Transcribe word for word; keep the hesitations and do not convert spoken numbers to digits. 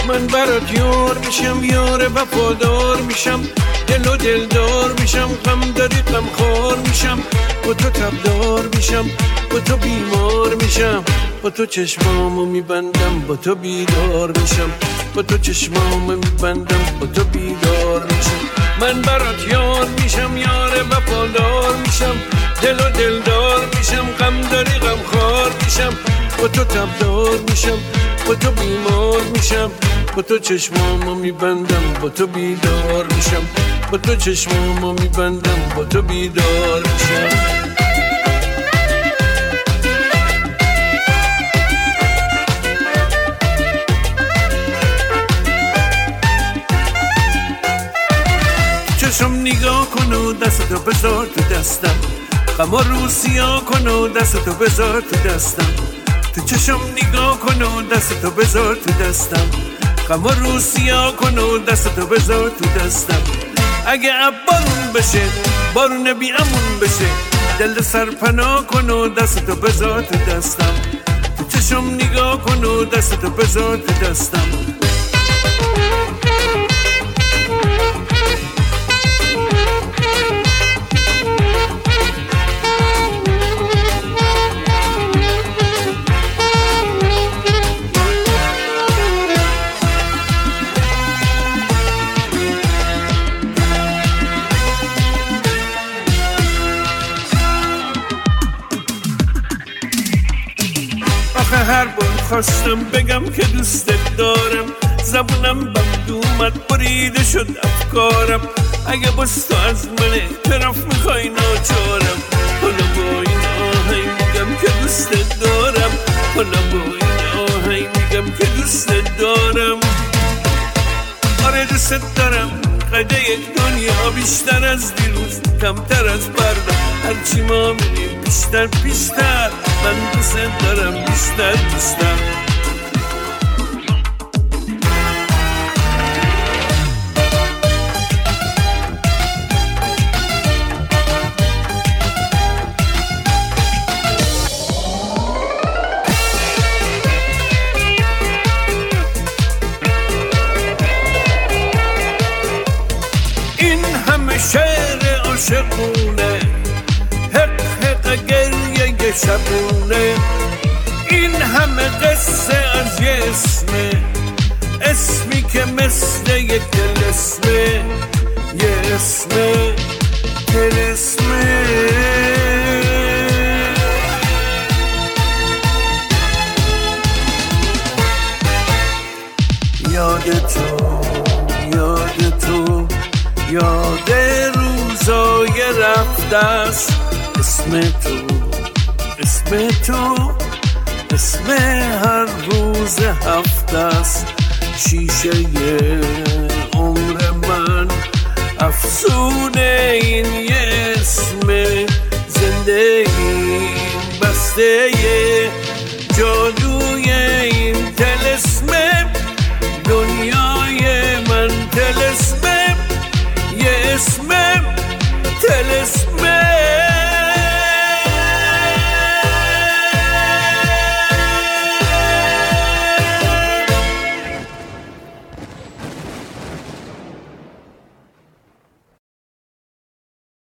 من برات یار میشم، یار وفادار میشم، دل و دلدار میشم، غم داری غم خار میشم، با تو تبدار میشم، با تو بیمار میشم، با تو چشمامو میبندم، با تو بیدار میشم، با تو چشمامو میبندم، با تو بیدار میشم. من برات یار میشم، یار وفادار میشم، دل و دلدار میشم، غم داری غم خار میشم، با تو تبدار میشم، با تو بیمار میشم، با تو چشمامو میبندم، با تو بیدار میشم، با تو چشمامو میبندم، با تو بیدار میشم. چشم نگاه کن و دستتو بذار تو دستم، غم و روسیا کن و دستتو بذار تو دستم. تو چشم نگاه کن و دستتو بذار تو دستم، غم و روسیا کن و دستتو بذار تو دستم. اگه بارون بشه بارون بی امون بشه، دل سرپناه کن و دستتو بذار تو دستم. تو چشم نگاه کن و دستتو بذار تو دستم. هر بار خواستم بگم که دوستت دارم، زبونم بند اومد بریده شد افکارم. اگه باز تو از من اعتراف میخوای ناچارم، حالا با این آهنگ میگم که دوستت دارم، حالا با این آهنگ میگم که دوستت دارم. آره دوستت دارم، قده دنیا بیشتر از دیروز، کمتر از فردا، هرچی ما میریم بیشتر بیشتر، من دوست دارم بیشتر بیشتر. این همه شعر عاشقونه، حق حق گریه شبونه، این همه قصه از یه اسمه، اسمی که مثل یک طلسمه، یه اسمه طلسمه. یاد تو یاد تو یاد روزای رفته است، اسم تو اسم تو اسم هر روز هفته است. شیشه عمر من افسونه این یه اسم، زنده این بسته جادوی این طلسم، دنیای من طلسم، یه اسم